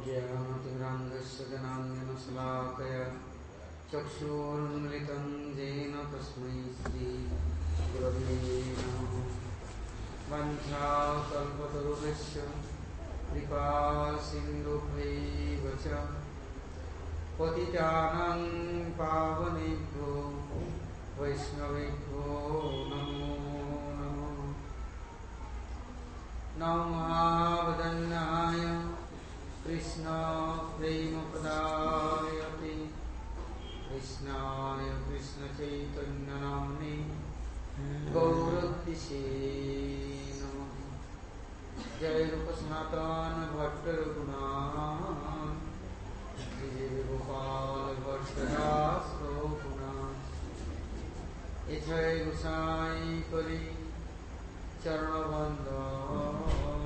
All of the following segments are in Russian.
ज्ञानतिमिरान्धस्य ज्ञानाञ्जनशलाकया चक्षुरुन्मिलितं येन तस्मै श्रीगुरवे नमः। वञ्चाकल्पतरुभ्यश्च कृपासिन्धुभ्यैव च पतितानां पावनेभ्यो वैष्णवेभ्यो नमो नमः। नमो महावदन्याय कृष्ण प्रेमपदायते कृष्णाय कृष्णचैतन्यनाम्ने गौरतिसे नमः। जय रूप सनातन भट्ट रघुनाथ जय गोपाल भट्ट दास रघुनाथ जय गोसाई करी चरण बंदन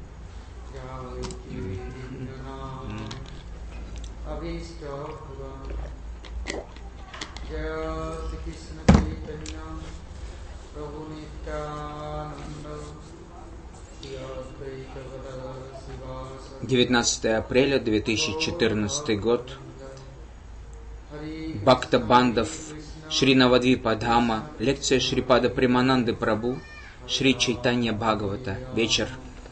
अभीष्ट पुराण जय श्री कृष्ण चैतन्य प्रभु नित्यानंद 19 апреля 2014 год. Бхакта Бандав, Шри Навадвипа Дхама, лекция Шрипада Премананды Прабhu, Шри Чайтанья Бхагавата, вечер.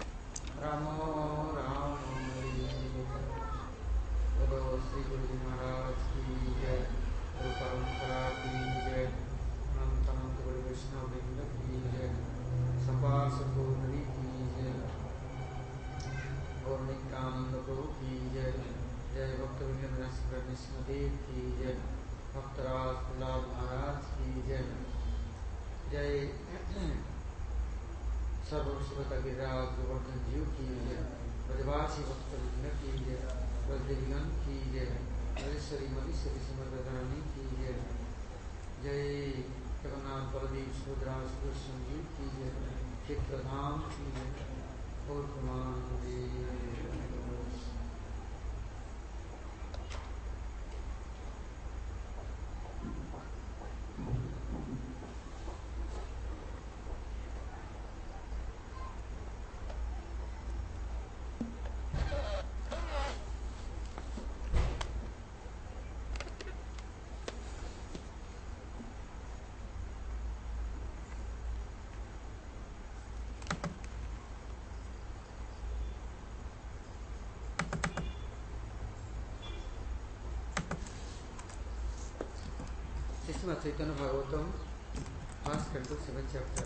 Chaitanya Bhagavatam, first canto, 7th chapter.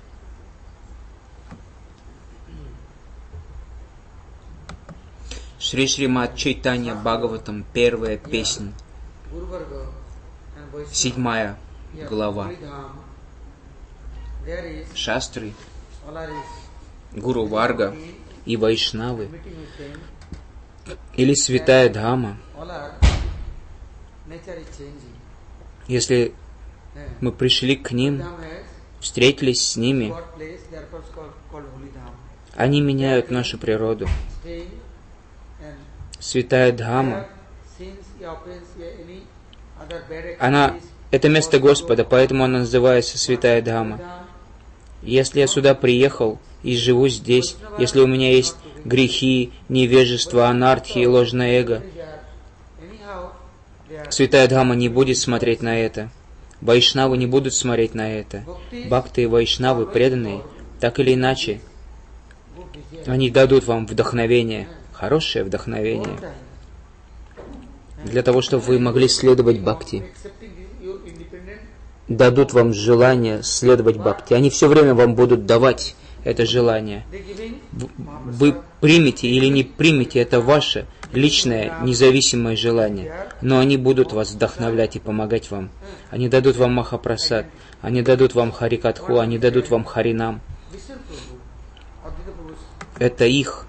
Шри Шримад Чайтанья Бхагаватам, первая песня, 7 глава. Шастры, Гуру Варга и Вайшнавы, или Святая Дхама. Если мы пришли к ним, встретились с ними, они меняют нашу природу. Святая Дхама, это место Господа, поэтому она называется Святая Дхама. Если я сюда приехал и живу здесь, если у меня есть грехи, невежество, анархия и ложное эго, Святая Дхама не будет смотреть на это. Вайшнавы не будут смотреть на это. Бхакты и вайшнавы, преданные, так или иначе, они дадут вам вдохновение, хорошее вдохновение, для того, чтобы вы могли следовать бхакти. Дадут вам желание следовать бхакти. Они все время вам будут давать это желание. Вы примете или не примете, это ваше личное, независимое желание. Но они будут вас вдохновлять и помогать вам. Они дадут вам Махапрасад, они дадут вам Харикатху, они дадут вам Харинам. Это их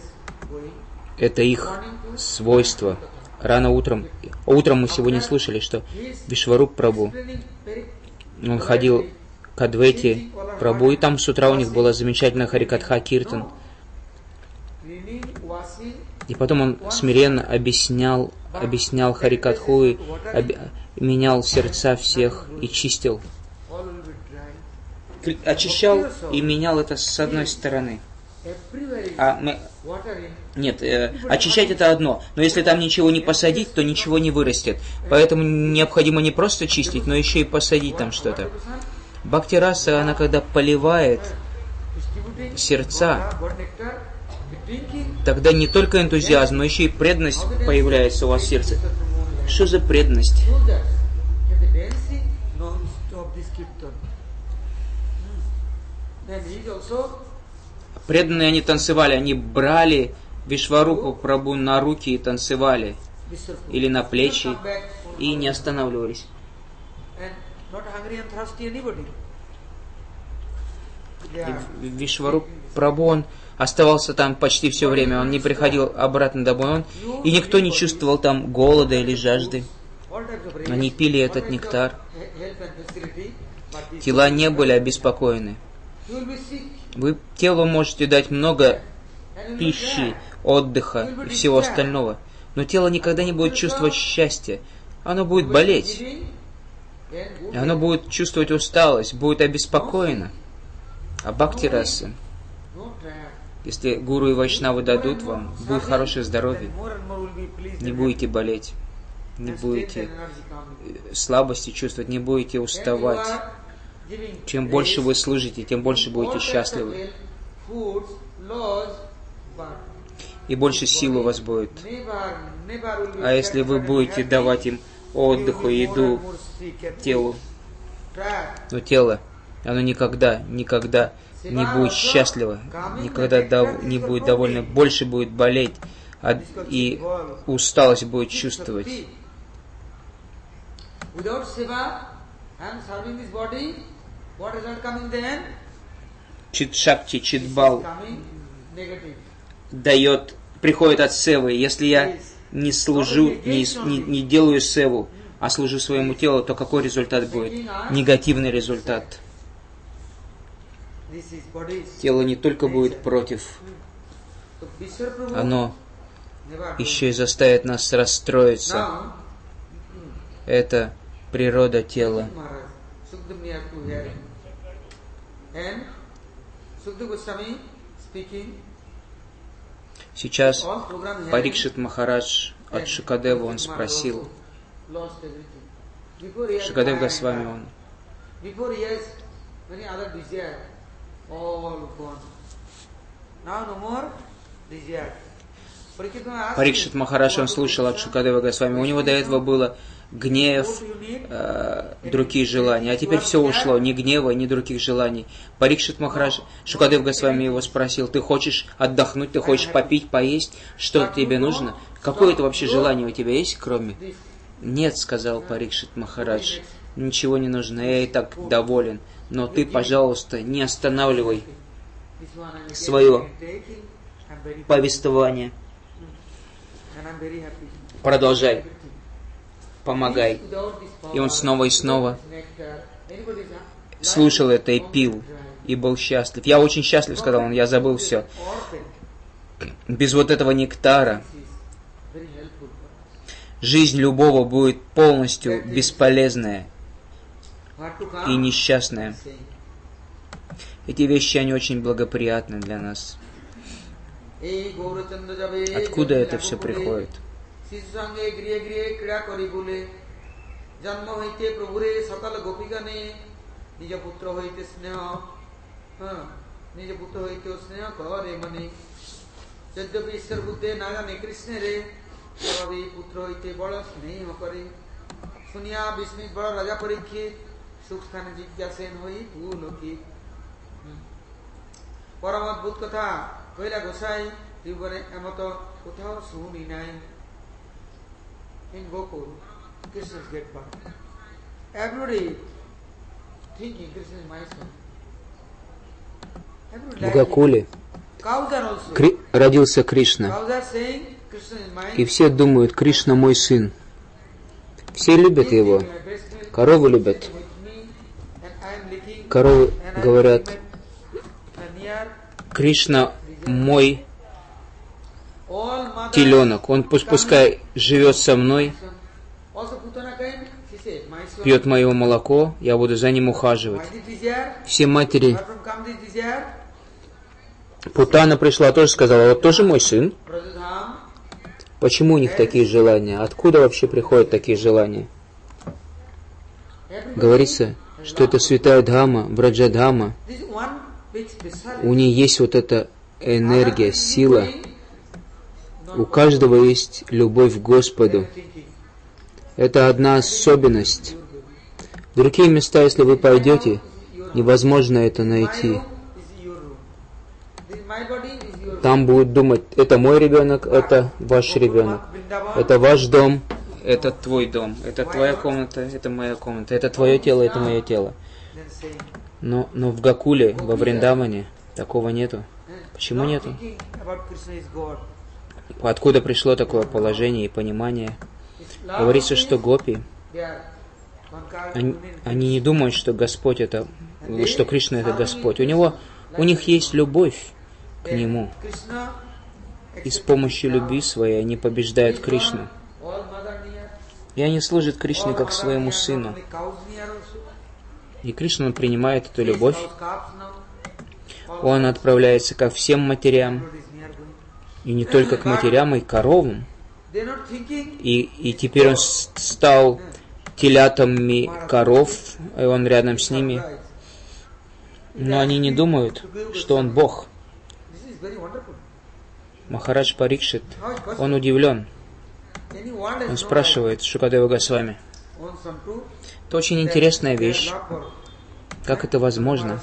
свойство. Рано утром мы сегодня слышали, что Вишваруп Прабhu, он ходил к Адвайте Прабhu, и там с утра у них была замечательная Харикатха Киртан. И потом он смиренно объяснял Харикатху и менял сердца всех и чистил. Очищал и менял это с одной стороны. А Нет, очищать это одно, но если там ничего не посадить, то ничего не вырастет. Поэтому необходимо не просто чистить, но еще и посадить там что-то. Бхакти-раса, она когда поливает сердца, тогда не только энтузиазм, но еще и преданность появляется у вас в сердце. Что за преданность? Преданные они танцевали, они брали Вишварупу Прабху на руки и танцевали, или на плечи, и не останавливались. Вишваруп Прабху, он оставался там почти все время, он не приходил обратно домой, и никто не чувствовал там голода или жажды. Они пили этот нектар. Тела не были обеспокоены. Вы телу можете дать много пищи, отдыха и всего остального, но тело никогда не будет чувствовать счастья. Оно будет болеть. И оно будет чувствовать усталость, будет обеспокоено. А бхакти-раса, если гуру и вайшнавы дадут вам, будет хорошее здоровье, не будете болеть, не будете слабости чувствовать, не будете уставать. Чем больше вы служите, тем больше будете счастливы. И больше сил у вас будет. А если вы будете давать им отдыху, еду, телу, но тело, оно никогда не будет счастливо, никогда не будет довольно, больше будет болеть, и усталость будет чувствовать. Чит-шакти, чит-бал приходит от севы. Если я не служу, не делаю севу, а служу своему телу, то какой результат будет? Негативный результат. Тело не только будет против, оно еще и заставит нас расстроиться. Это природа тела. Сейчас Парикшит Махарадж от Шукадева, он спросил, Шукадев Госвами, он Парикшит Махарадж, он слушал от Шукадева Госвами, у него до этого было гнев, другие желания, а теперь все ушло, ни гнева, ни других желаний. Парикшит Махарадж, Шукадев Госвами его спросил, ты хочешь отдохнуть, ты хочешь попить, поесть, что тебе нужно? Какое-то вообще желание у тебя есть, кроме? Нет, сказал Парикшит Махарадж, ничего не нужно, я и так доволен, но ты, пожалуйста, не останавливай свое повествование. Продолжай. Помогай. И он снова и снова слушал это и пил, и был счастлив. Я очень счастлив, сказал он, я забыл все. Без вот этого нектара жизнь любого будет полностью бесполезная и несчастная. Эти вещи, они очень благоприятны для нас. Откуда это все приходит? কইলা গোসাই জীবনে এমত কোথাও শুনি নাই in Gokul Krishna's get back everybody thinking Krishna is my son. В Гокуле родился Кришна, и все думают, Кришна мой сын. Все любят его, коровы любят. Коровы говорят, Кришна мой теленок, он пускай живет со мной, пьет мое молоко, я буду за ним ухаживать. Все матери Путана пришла, тоже сказала, вот тоже мой сын. Почему у них такие желания? Откуда вообще приходят такие желания? Говорится, что это святая Дхама, Браджадхама. У нее есть вот эта энергия, сила. У каждого есть любовь к Господу. Это одна особенность. В другие места, если вы пойдете, невозможно это найти. Там будут думать, это мой ребенок, это ваш ребенок, это ваш дом, это твой дом, это твоя комната, это моя комната, это твое тело, это мое тело. Но в Гокуле, во Вриндаване, такого нету. Почему нету? Откуда пришло такое положение и понимание? Говорится, что гопи, они не думают, что Господь это, что Кришна это Господь. У них есть любовь к Нему. И с помощью любви своей они побеждают Кришну. И они служат Кришне как своему сыну. И Кришна, он принимает эту любовь. Он отправляется ко всем матерям. И не только к матерям, и к коровам. И теперь он стал телятами коров, и он рядом с ними. Но они не думают, что он Бог. Махарадж Парикшит, он удивлен. Он спрашивает Шукадева Госвами. Это очень интересная вещь. Как это возможно?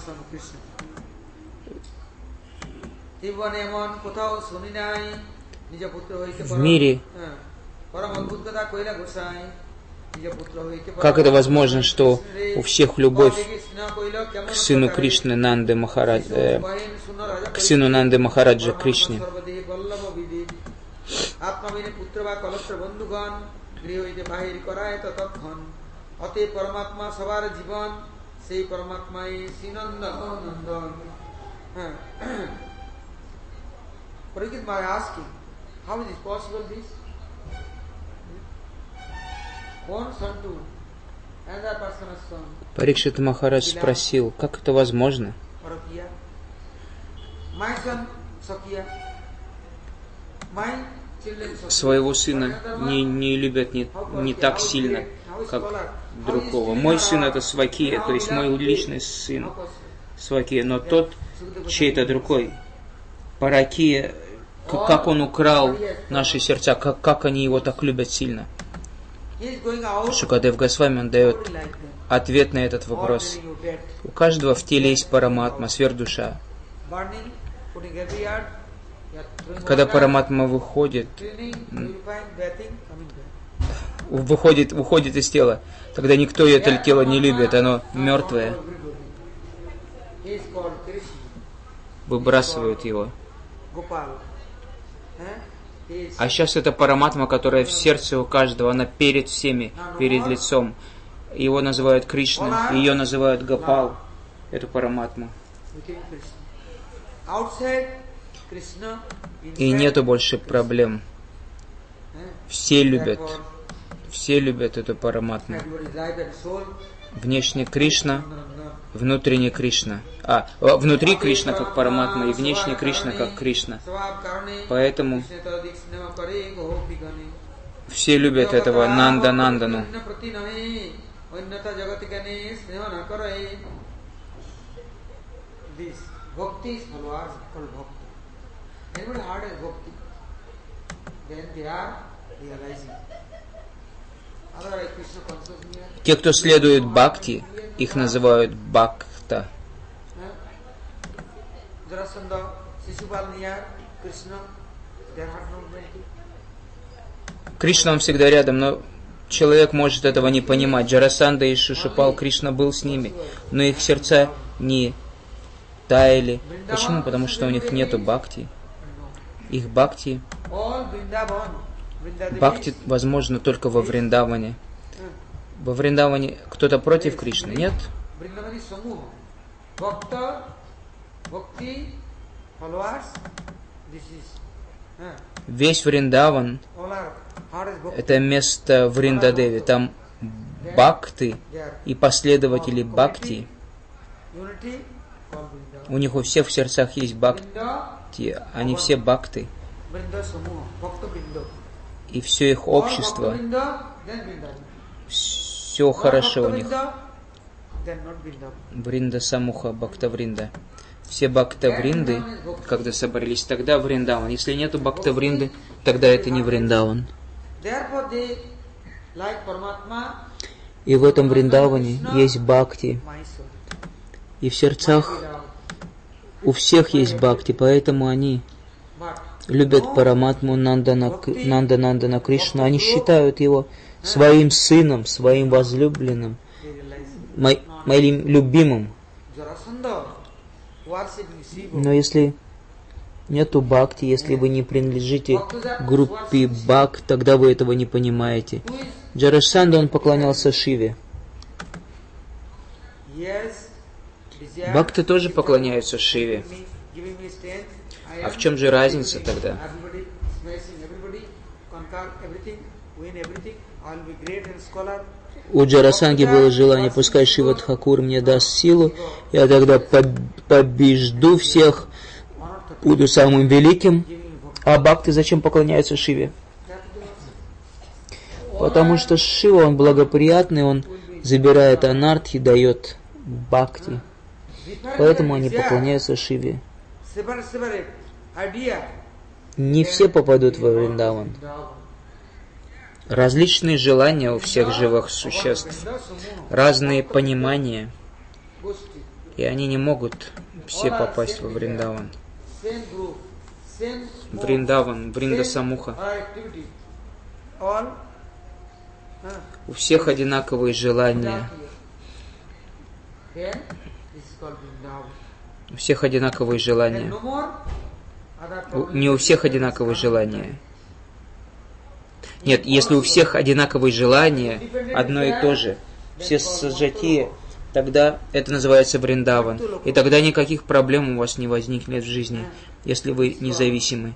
В мире, как это возможно, что у всех любовь к сыну Кришны Нанды Махараджа, к сыну Нанды Махараджа Кришне? Parikshit Maharaj asking, how is it possible this? One son to another person's son. Парикшит Махарадж спросил, как это возможно? My son Sakya, my children Sakya. Своего сына не любят не так сильно, как другого. Мой сын это Свакия, то есть мой личный сын Свакия, но тот чей-то другой. Паракия, как он украл наши сердца, как они его так любят сильно. Шукадев Госвами, он дает ответ на этот вопрос. У каждого в теле есть параматма, сверхдуша. Когда параматма выходит из тела, тогда никто это тело не любит, оно мертвое. Выбрасывают его. А сейчас это параматма, которая в сердце у каждого, она перед всеми, перед лицом. Его называют Кришна, ее называют Гопал, эту параматму. И нету больше проблем. Все любят эту параматму. Внешне Кришна, внутренне Кришна. Внутри Кришна как параматма, и внешне Кришна как Кришна. Поэтому все любят этого Нандану. Те, кто следует бхакти, их называют бхакта. Кришна, он всегда рядом, но человек может этого не понимать. Джарасанда и Шишупал, Кришна был с ними, но их сердца не таяли. Почему? Потому что у них нету бхакти. Их бхакти возможно только во Вриндаване. Во Вриндаване кто-то против Кришны? Нет. Весь Вриндаван — это место Вриндадеви. Там бхакты и последователи бхакти. У них у всех в сердцах есть бхакти, они все бхакты. И все их общество, все хорошо у них. Вринда Самуха, Бхактавринда. Все Бхактавринды, когда собрались, тогда Вриндаван. Если нету Бхактавринды, тогда это не Вриндаван. И в этом Вриндаване есть Бхакти. И в сердцах у всех есть Бхакти, поэтому они любят Параматму Нанда Кришну. Они считают его своим сыном, своим возлюбленным, моим любимым. Но если нету бхакти, если вы не принадлежите группе бхак, тогда вы этого не понимаете. Джарасандха, он поклонялся Шиве. Бхакты тоже поклоняются Шиве. А в чем же разница тогда? У Джарасандхи было желание, пускай Шива Тхакур мне даст силу, я тогда побежду всех, буду самым великим. А бхакты зачем поклоняются Шиве? Потому что Шива, он благоприятный, он забирает анартхи, дает бхакти. Поэтому они поклоняются Шиве. Не все попадут во Вриндаван. Различные желания у всех живых существ, разные понимания, и они не могут все попасть во Вриндаван. Вриндаван, Вринда Самуха. У всех одинаковые желания. У всех одинаковые желания. Не у всех одинаковые желания. Нет, если у всех одинаковые желания, одно и то же, все саджатии, тогда это называется Вриндаван. И тогда никаких проблем у вас не возникнет в жизни, если вы независимы.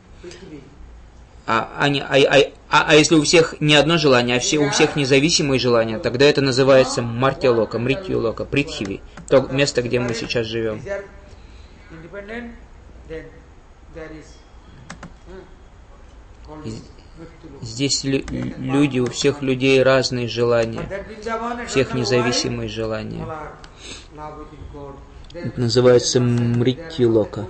А если у всех не одно желание, а у всех независимые желания, тогда это называется Мартья-лока, Мритью-лока, Притхиви, то место, где мы сейчас живем. Здесь люди, у всех людей разные желания, у всех независимые желания. Это называется Мритью-лока.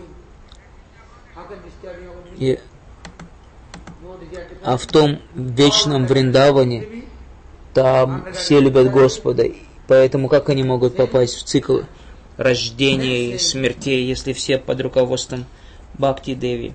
А в том вечном Вриндаване, там все любят Господа. Поэтому как они могут попасть в цикл рождения и смертей, если все под руководством Бхакти Деви?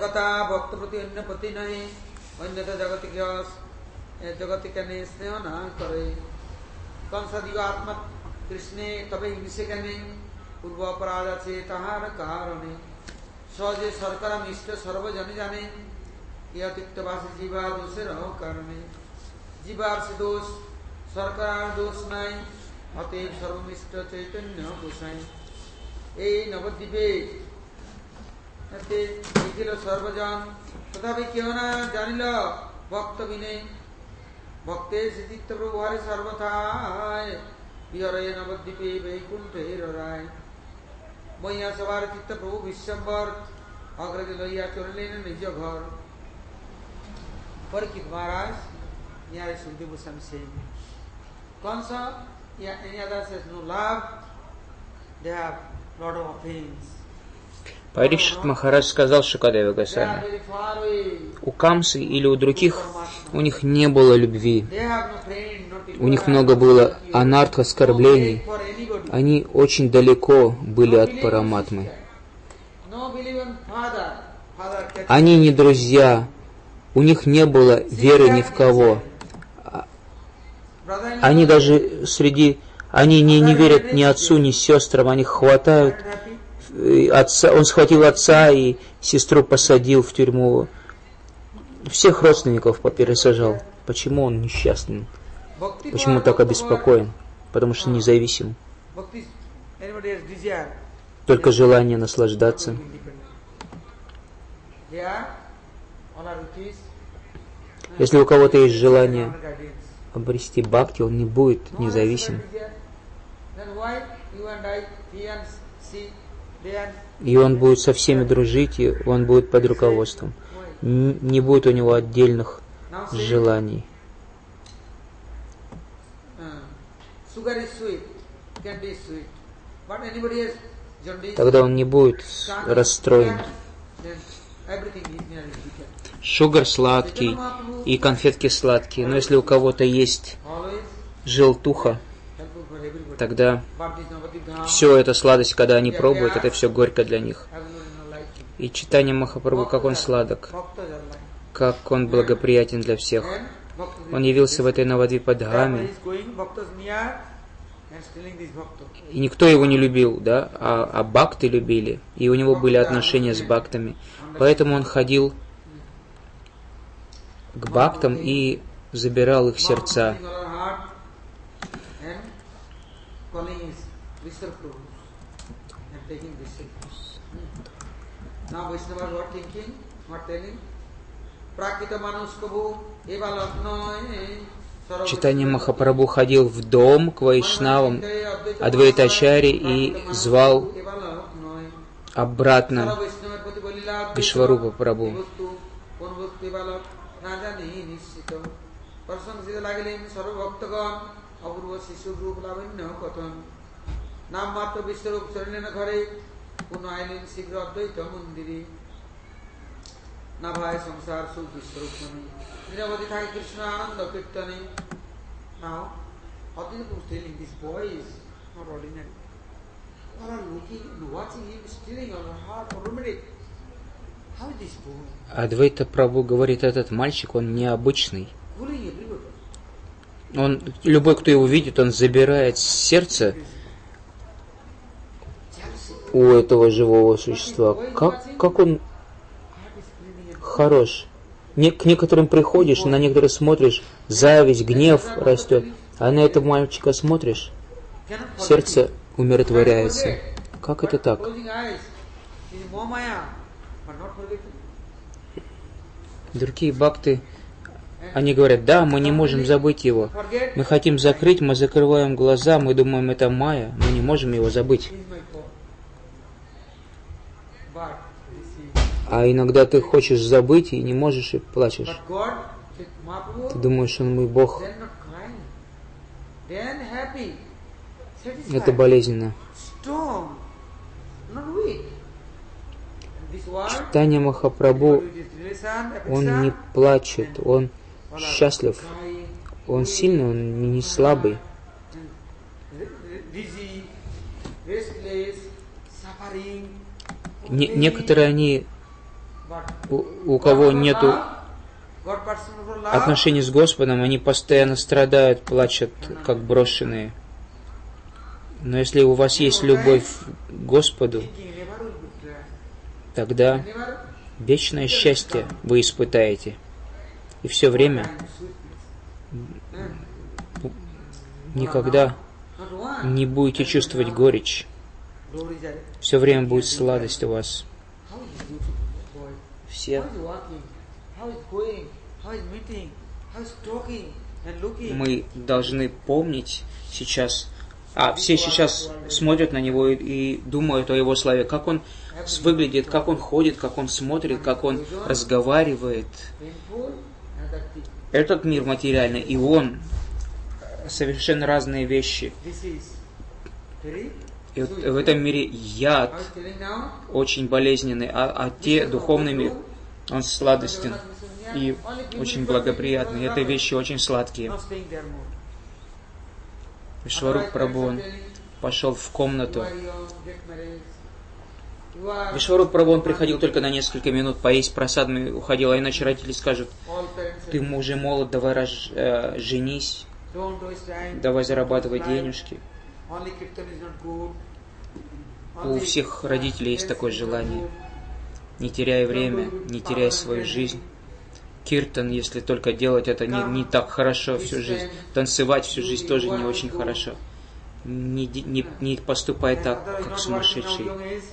তথাপি কেউ না জানিল ভক্ত বিনে ভক্তে চিত্ত প্রভু হরে সর্বথায় বিহরে নবদ্বীপে বৈকুণ্ঠের রায় মইয়া সবার চিত্ত প্রভু বিশ্বম্বর অগ্রজে লইয়া চললেন নিজ ঘর Parikshit Maharaj, here is Sukadeva Goswami saying, Kansa, any other says no love, they have lot of offense. Парикшит Махарадж сказал Шукадеве Госвами, у Камсы или у других, у них не было любви, у них много было анарх, оскорблений, они очень далеко были от Параматмы. Они не друзья, у них не было веры ни в кого. Они даже они не верят ни отцу, ни сестрам, они хватают отца, он схватил отца и сестру посадил в тюрьму. Всех родственников попересажал. Почему он несчастный? Почему он так обеспокоен? Потому что независим. Только желание наслаждаться. Если у кого-то есть желание обрести бхакти, он не будет независим. И он будет со всеми дружить, и он будет под руководством. Не будет у него отдельных желаний. Тогда он не будет расстроен. Шугар сладкий и конфетки сладкие. Но если у кого-то есть желтуха, тогда все это сладость, когда они пробуют, это все горько для них. И Чайтанья Махапрабху, как он сладок, как он благоприятен для всех. Он явился в этой Навадвипа-дхаме, и никто его не любил, да, а бхакты любили, и у него были отношения с бхактами. Поэтому он ходил к бхактам и забирал их сердца. Чайтанья Махапрабху ходил в дом к вайшнавам Адвайтачари и звал обратно Вишварупа Прабху. Now, Advaita Prabhu is telling this boy is not ordinary. All are looking and watching him, stealing our heart, automatic. How is this boy? Адвайта Прабху говорит, этот мальчик, он необычный. Он, любой, кто его видит, он забирает сердце у этого живого существа. Как он хорош. К некоторым приходишь, на некоторых смотришь, зависть, гнев растет, а на этого мальчика смотришь, сердце умиротворяется. Как это так? Другие бхакты, они говорят, да, мы не можем забыть его. Мы хотим закрыть, мы закрываем глаза, мы думаем, это майя, мы не можем его забыть. А иногда ты хочешь забыть и не можешь, и плачешь. Ты думаешь, он мой Бог. Это болезненно. Чайтанья Махапрабху, он не плачет, он счастлив. Он сильный, он не слабый. Некоторые они, у кого нету отношений с Господом, они постоянно страдают, плачут, как брошенные. Но если у вас есть любовь к Господу, тогда вечное счастье вы испытаете. И все время никогда не будете чувствовать горечь. Все время будет сладость у вас. Все мы должны помнить сейчас, все сейчас смотрят на него и думают о его славе, как он выглядит, как он ходит, как он смотрит, как он разговаривает. Этот мир материальный, и он совершенно разные вещи. И вот в этом мире яд очень болезненный, а те духовный мир, он сладостен и очень благоприятный. Это вещи очень сладкие. Вишваруп Прабху, он пошел в комнату. Вишваруп Прабху, он приходил только на несколько минут, поесть просадами уходил, а иначе родители скажут, ты уже молод, давай женись, давай зарабатывай денежки. У всех родителей есть такое желание. Не теряя время, не теряя свою жизнь. Киртан, если только делать это не так хорошо всю жизнь. Танцевать всю жизнь тоже не очень хорошо. Не поступай так, как сумасшедший.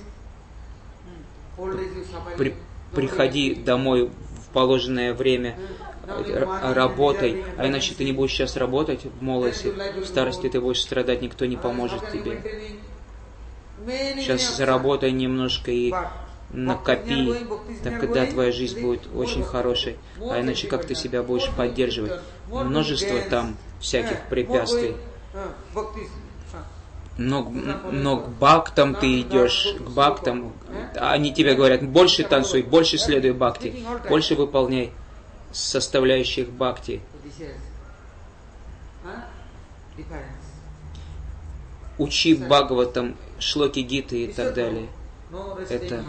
Приходи домой в положенное время, работай, а иначе ты не будешь сейчас работать в молодости, в старости ты будешь страдать, никто не поможет тебе. Сейчас заработай немножко и накопи, тогда твоя жизнь будет очень хорошей. А иначе как ты себя будешь поддерживать? Множество там всяких препятствий. Но к бхактам ты идешь, к бхактам, они тебе говорят, больше танцуй, больше следуй бхакти, больше выполняй составляющих бхакти. Учи Бхагаватам, шлоки Гиты и так далее. Это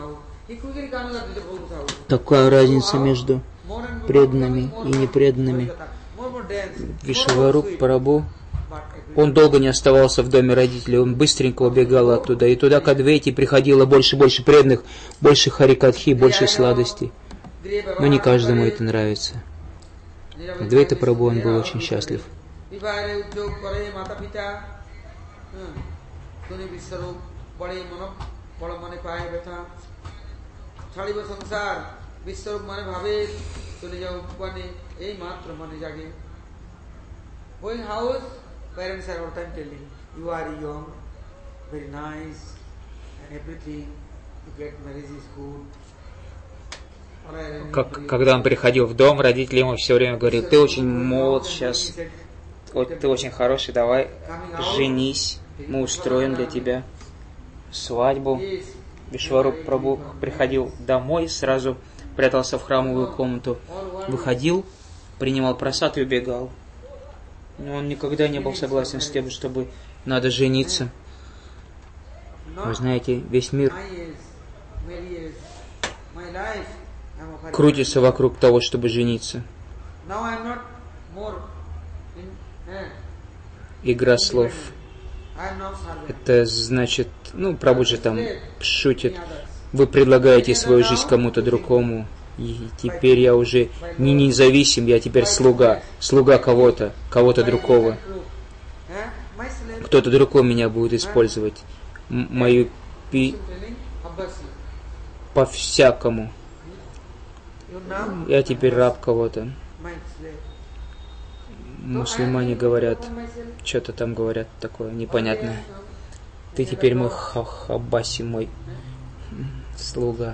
такая разница между преданными и непреданными. Вишваруп Прабху, он долго не оставался в доме родителей, он быстренько убегал оттуда. И туда к Адвейте приходило больше преданных, больше харикатхи, больше сладостей. Но не каждому это нравится. Адвейта Прабху, он был очень счастлив. Parents are all time telling, you are young, very nice, and everything, you get marriage is good. Когда он приходил в дом, родители ему все время говорили, ты очень молод сейчас, ты очень хороший, давай женись, мы устроим для тебя свадьбу. Вишваруп Прабху приходил домой, сразу прятался в храмовую комнату, выходил, принимал прасад и убегал. Но он никогда не был согласен с тем, чтобы надо жениться. Вы знаете, весь мир крутится вокруг того, чтобы жениться. Игра слов. Это значит, Прабху же там шутит. Вы предлагаете свою жизнь кому-то другому. И теперь я уже не независим, я теперь слуга кого-то другого. Кто-то другой меня будет использовать. Мою по-всякому. Я теперь раб кого-то. Мусульмане говорят, что-то там говорят такое непонятное. Ты теперь мой хабаси, мой слуга.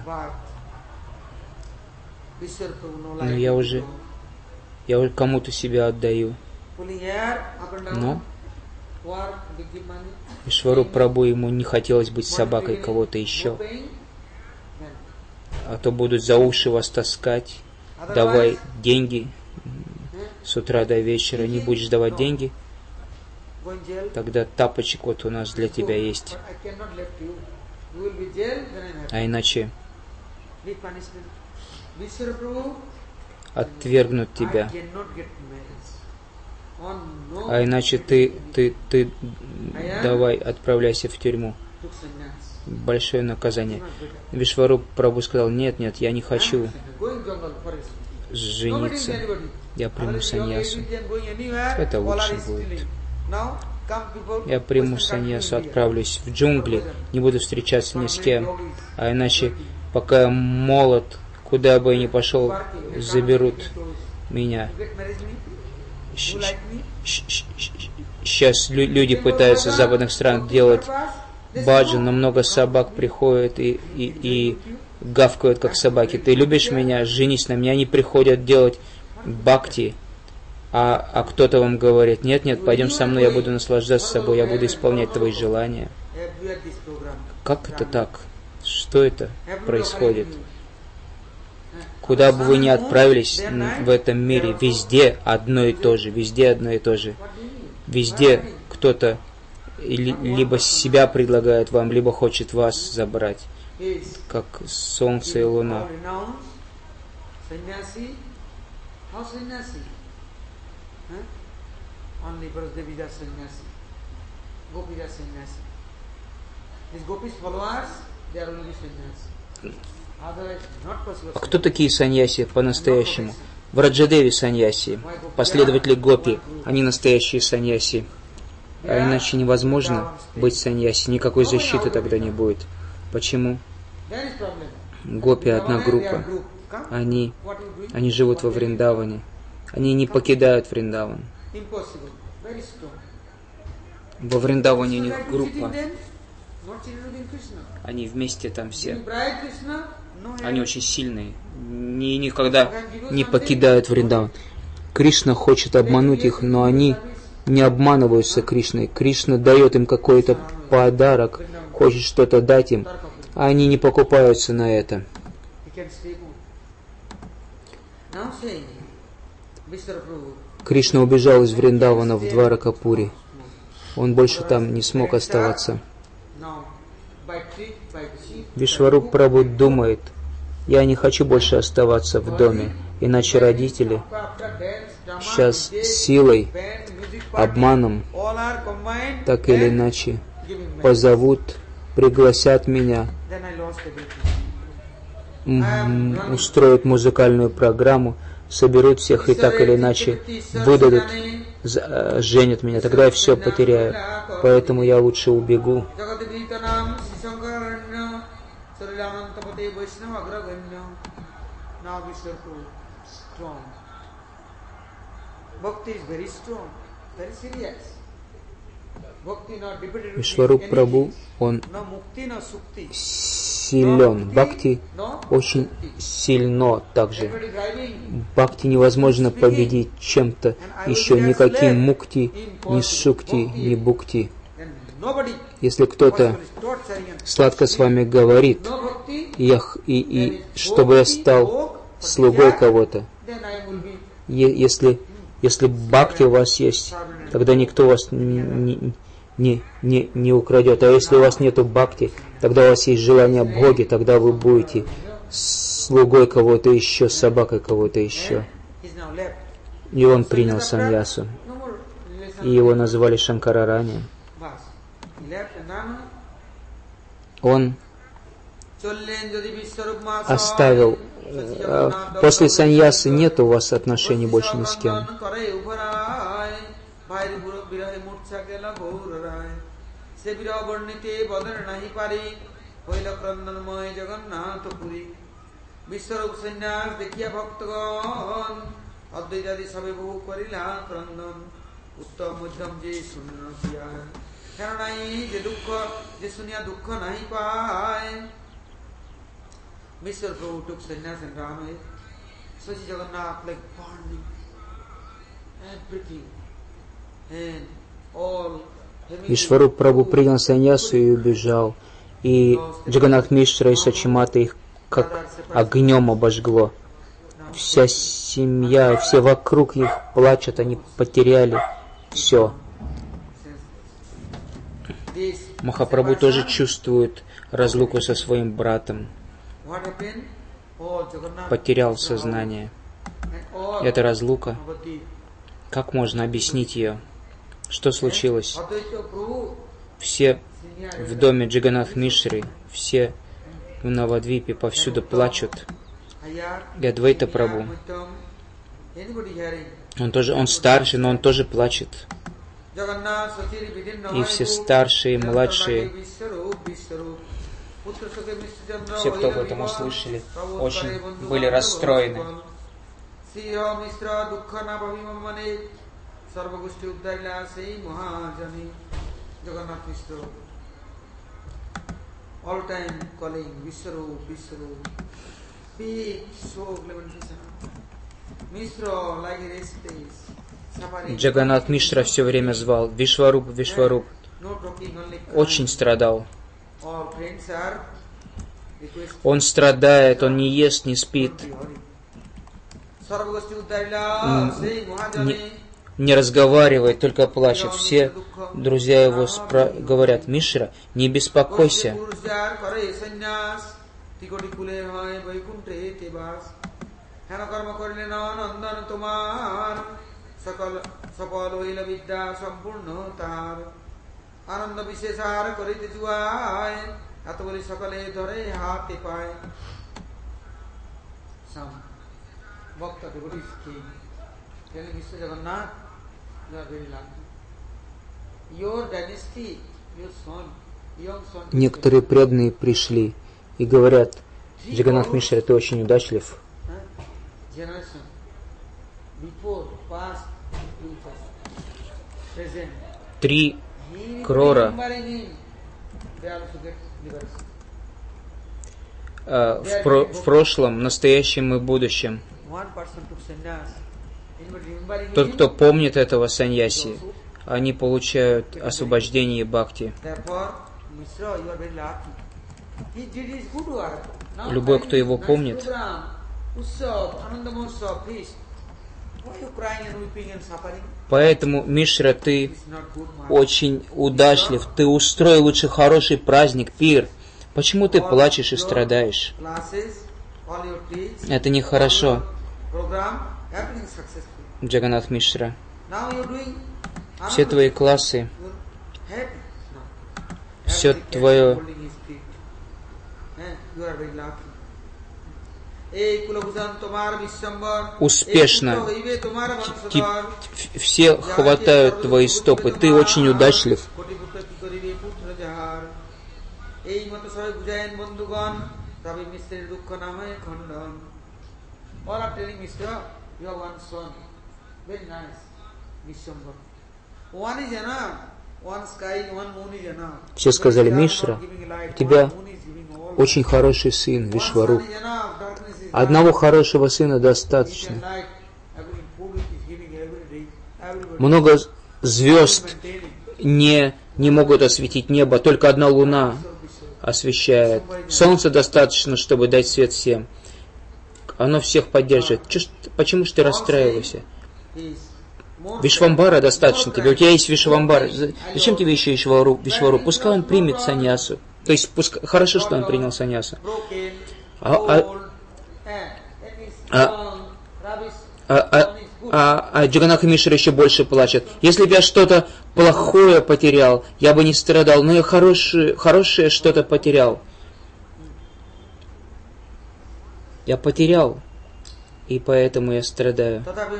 Но я уже кому-то себя отдаю. Но Вишваруп Прабху, ему не хотелось быть собакой кого-то еще. А то будут за уши вас таскать. Давай деньги с утра до вечера. Не будешь давать деньги, тогда тапочек вот у нас для тебя есть. А иначе отвергнут тебя. А иначе ты давай отправляйся в тюрьму. Большое наказание. Вишваруп Прабху сказал, нет, я не хочу жениться. Я приму саньясу. Это лучше будет. Я приму саньясу, отправлюсь в джунгли, не буду встречаться ни с кем. А иначе, пока я молод, куда бы я ни пошел, заберут меня. Сейчас люди пытаются с западных стран делать баджан, но много собак приходят и гавкают, как собаки. Ты любишь меня? Женись на меня. Они приходят делать бхакти, а кто-то вам говорит, нет, пойдем со мной, я буду наслаждаться собой, я буду исполнять твои желания. Как это так? Что это происходит? Куда бы вы ни отправились в этом мире, везде одно и то же, Везде кто-то либо себя предлагает вам, либо хочет вас забрать, как солнце и луна. А кто такие саньяси по-настоящему? Враджадеви саньяси, последователи Гопи, они настоящие саньяси. А иначе невозможно быть саньяси, никакой защиты тогда не будет. Почему? Гопи одна группа. Они живут во Вриндаване. Они не покидают not including Krishna. Они вместе там все. In bride Krishna, no Они head. очень сильные. Никогда не покидают Вриндаван. Кришна хочет обмануть их, но они не обманываются Кришной. Кришна дает им какой-то подарок, хочет что-то дать им, а они не покупаются на это. He can stay home. Now saying, Vishwara Prabhu, Кришна убежал из Вриндавана в Дваракапури. Он больше там не смог оставаться. now by trip, by sheep, Вишваруп Прабху думает, я не хочу больше оставаться в доме, иначе родители after dance, drama, сейчас DJ, силой, band, music party, обманом, all are combined, так или and иначе, give him marriage. позовут, пригласят меня, Then I lost everything. устроят музыкальную программу, соберут всех и так или иначе выдадут, женят меня, тогда я все потеряю. Поэтому я лучше убегу. Jagadivitanam Sishankaranya Sarilanantapate Vaishnava Agraganya. Now Vishwara Prabhu strong. Bhakti is very strong, very serious. Bhakti not dependent on Вишваруп anything. Прабху, он No mukti, no sukti. силен. Бхакти очень сильно также. Everybody driving. Бхакти невозможно победить чем-то еще, никаким мукти, ни сукти, ни букти. And nobody Если кто-то is torturing and сладко с вами говорит, no bhakti, и чтобы я стал слугой кого-то, then I will be если бхакти у вас есть, тогда никто вас не украдет. А если у вас нету бхакти, тогда у вас есть желание Боги, тогда вы будете слугой кого-то еще, собакой кого-то еще. is now left. И он принял саньясу. No more relation. И его назвали Шанкарарани. Bas. He left and now Он Chollen Jadi Vishwarup Masa оставил. После саньясы нет у вас отношений больше ни с кем. বিশ্বরূপ সন্ন্যাস দেখিয়া ভক্তগণ অদ্বৈতাদি সবে বহু করিলা ক্রন্দন উত্তম মধ্যম যে শূন্য কেন নাই যে দুঃখ যে শুনিয়া দুঃখ নাই পায় Mr. Prabhu took sannyas and ran away. So Jagannath like burning everything and all. Вишваруп Прабху принял саньясу и убежал. И Джаганнат Мишра и Сачимата их как огнем обожгло. Вся семья, все вокруг их плачут, они потеряли все. Махапрабху тоже чувствует разлуку со своим братом. Потерял сознание. Эта разлука, как можно объяснить ее? Что случилось? Все в доме Джаганнат Мишры, все в Навадвипе повсюду плачут. И Адвайта Прабху, он старший, но он тоже плачет. И все старшие и младшие, все, кто об этом услышали, очень были расстроены. Джаганнат Мишра все время звал Вишваруп, Вишваруп. Очень страдал. Он страдает, он не ест, не спит, не разговаривает, только плачет. Все друзья его говорят: Мишра, не беспокойся. আনন্দ বিশেষার করিতে জুয়ায় এত বলি সকলে ধরে হাতে পায় some bhakta devotees came telling Mr. Jagannath, you are very lucky, your dynasty, your son, young son. Некоторые преданные пришли и говорят: Джаганнат Мишра, ты очень удачлив. Generation before, past, future, present. 3 крора they also get liberation. В прошлом, настоящем и будущем. One person took sannyas. Anybody remembering Тот, him? кто помнит этого саньяси, они получают освобождение и бхакти. Therefore, Mishra, you are very lucky. He did his good work. Now Любой, кто его nice помнит. program, Utsav, Ananda Mahotsav, feast. Why are you crying and weeping and suffering? Поэтому, Мишра, ты It's not good, man. очень удачлив. Ты устрой лучше хороший праздник, пир. Почему ты плачешь и страдаешь? Classes, all your teachings, Это нехорошо, program, everything successful. Джаганнат Мишра. Now you're doing Все твои классы, you're happy now. все Every cat твое holding his feet. You are very lucky. Эй, Кулабудан, Томар, Вишамбар, успешно. Эй, Куло, Иве, Томар, Вансадар. Все хватают твои стопы. Ты очень удачлив. কোটিপুত্র কি করিবে পুত্র যাহার এই মতো সবাই বুঝায়েন বন্ধুগণ তবে মিশ্রের দুঃখ না হয় খণ্ডন all are telling Mr. you have one son very nice Vishwambhar one is enough one sky one moon is enough Все сказали: Мишра, у тебя очень хороший сын, Вишваруп. Одного хорошего сына достаточно. Много звезд не могут осветить небо, только одна луна освещает. Солнце достаточно, чтобы дать свет всем. Оно всех поддерживает. Почему же ты расстраиваешься? Вишвамбара достаточно тебе. У тебя есть Вишвамбар. Зачем тебе еще Вишвару? Пускай он примет саньясу. То есть хорошо, что он принял саньясу. Джаганнат Мишра еще больше плачет. Если бы я что-то плохое потерял, я бы не страдал, но я хорошее что-то потерял. Я потерял, и поэтому я страдаю.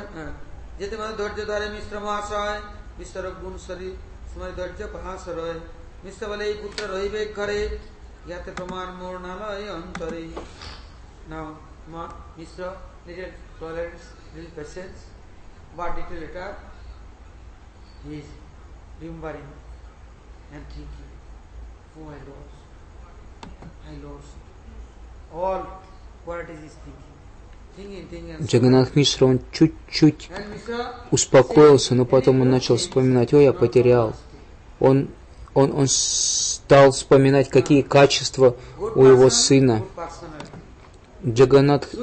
Little patience, but little later he is remembering and thinking, oh I lost. All qualities is thinking. Джаганнат Мишра, он чуть-чуть успокоился, но потом он начал вспоминать: я потерял. Он стал вспоминать, какие качества у его сына. Джаганнат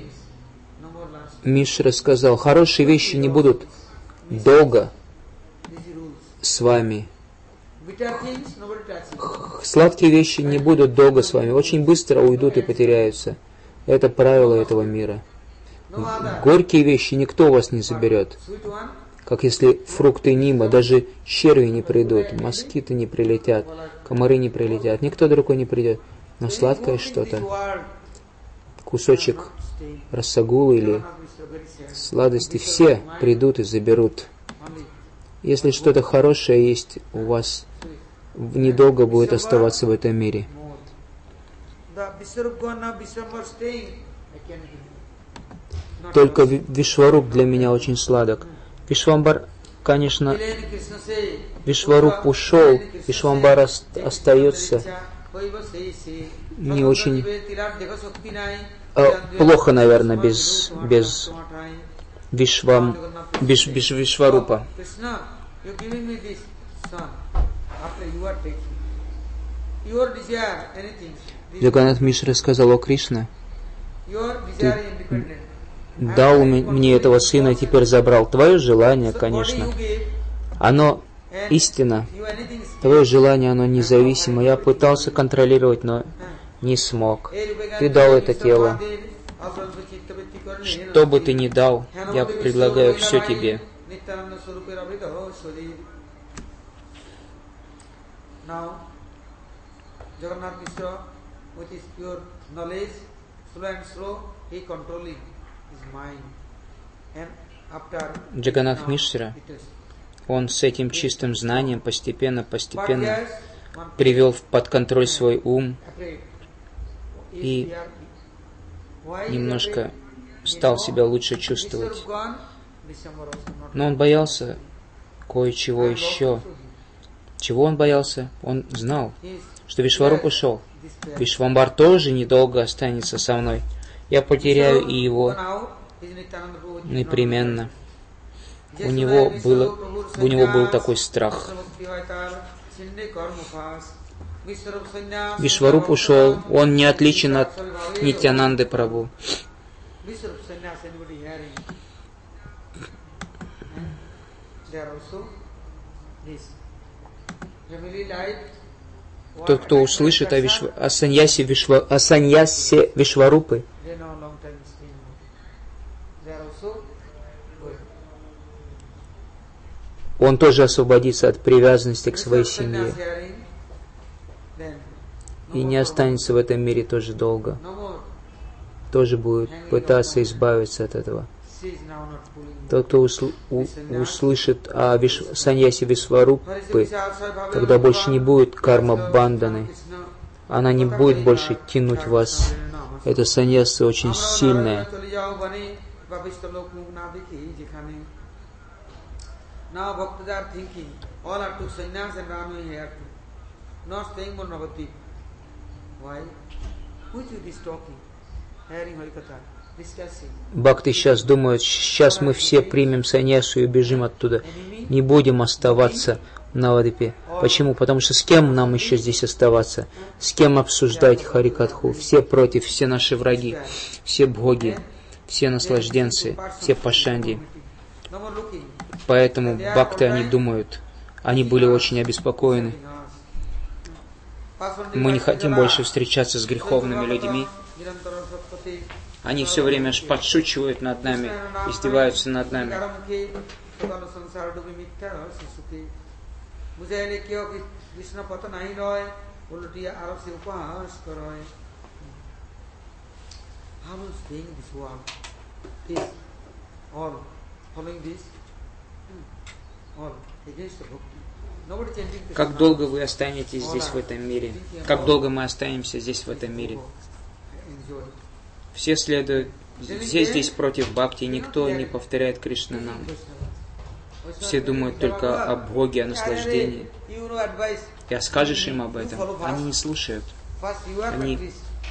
Мишра сказал: хорошие вещи не будут долго с вами. Сладкие вещи не будут долго с вами. Очень быстро уйдут и потеряются. Это правило этого мира. Горькие вещи никто у вас не заберет. Как если фрукты Нима, даже черви не придут, москиты не прилетят, комары не прилетят, никто другой не придет. Но сладкое что-то, кусочек рассагулы или сладости, все придут и заберут. Если что-то хорошее есть у вас, недолго будет оставаться в этом мире. Только Вишваруп для меня очень сладок. Вишвамбар, конечно, Вишваруп ушел, Вишвамбар остается не очень плохо, наверное, без Вишварупа. Джаганнат Мишра сказал: о Кришна, ты дал мне этого сына, теперь забрал. Твое желание, конечно, оно истина. Твое желание, оно независимо. Я пытался контролировать, но не смог. Ты дал это тело. Что бы ты ни дал, я предлагаю все тебе. Джаганнат Мишра, он с этим чистым знанием постепенно привел под контроль свой ум и немножко стал себя лучше чувствовать. Но он боялся кое-чего еще. Чего он боялся? Он знал, что Вишваруп ушел. Вишвамбар тоже недолго останется со мной. Я потеряю и его непременно. У него был такой страх. Вишваруп ушел, он не отличен от Нитьянанды Прабху. Тот, кто услышит о саньясе Вишварупы, он тоже освободится от привязанности к своей семье и не останется в этом мире тоже долго. Тоже будет пытаться избавиться от этого. Тот, кто услышит о саньясе Вишварупы, когда больше не будет карма-банданы, она не будет больше тянуть вас. Это саньяса очень сильная. Бхакты сейчас думают, сейчас мы все примем саньясу и убежим оттуда. Не будем оставаться в Навадвипе. Почему? Потому что с кем нам еще здесь оставаться? С кем обсуждать Харикатху? Все против, все наши враги, все бхоги, все наслажденцы, все пашанди. Поэтому бхакты, они думают, они были очень обеспокоены. Мы не хотим больше встречаться с греховными людьми. Они все время подшучивают над нами, издеваются над нами. Как долго вы останетесь здесь в этом мире? Как долго мы останемся здесь в этом мире? Все здесь против бхакти, никто не повторяет Кришна нам. Все думают только о Боге, о наслаждении. И скажешь им об этом, они не слушают. Они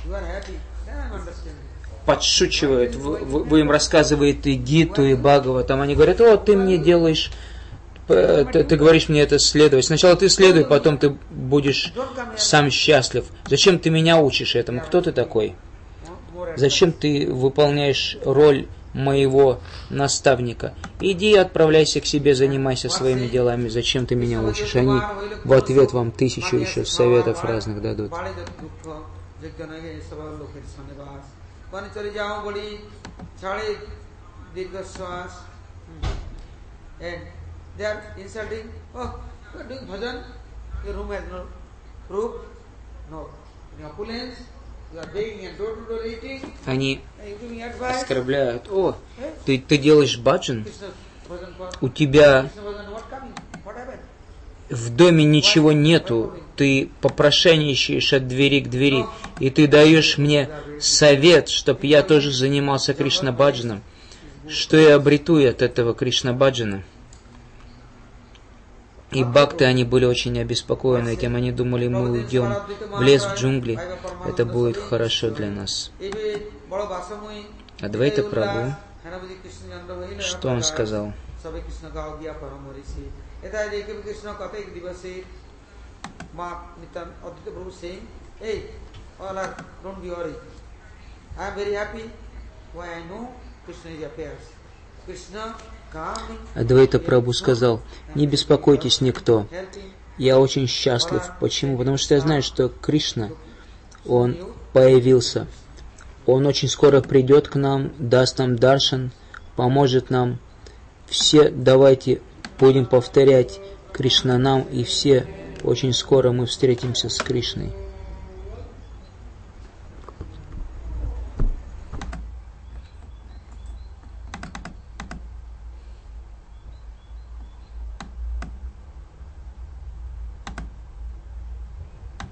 подшучивают. Вы им рассказываете и Гиту, и Бхагаватам. Они говорят: о, ты мне делаешь, ты говоришь мне это следовать. Сначала ты следуй, потом ты будешь сам счастлив. Зачем ты меня учишь этому? Кто ты такой? Зачем ты выполняешь роль моего наставника? Иди, отправляйся к себе, занимайся своими делами. Зачем ты меня учишь? Они в ответ вам 1000 еще советов разных дадут. Они оскорбляют: о, ты делаешь баджан, у тебя в доме ничего нету, ты попрошайничаешь от двери к двери, и ты даешь мне совет, чтобы я тоже занимался Кришна-баджаном. Что я обрету от этого Кришна-баджана? И бхакты, они были очень обеспокоены этим. Они думали: мы уйдем в лес, в джунгли, это будет хорошо для нас. Адвайта Прабху, что он сказал? Адвайта Прабху сказал: не беспокойтесь никто, я очень счастлив. Почему? Потому что я знаю, что Кришна, Он появился. Он очень скоро придет к нам, даст нам даршан, поможет нам. Все давайте будем повторять Кришна нам, и все очень скоро мы встретимся с Кришной.